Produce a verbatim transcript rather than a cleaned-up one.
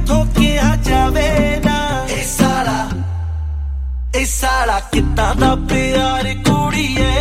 ਮੈਥੋਂ ਕਿਹਾ ਜਾਵੇ ਨਾ ਇਹ ਸਾਲਾ ਇਹ ਸਾਲਾ ਕਿੱਦਾਂ ਦਾ ਪਿਆਰ ਕੁੜੀਏ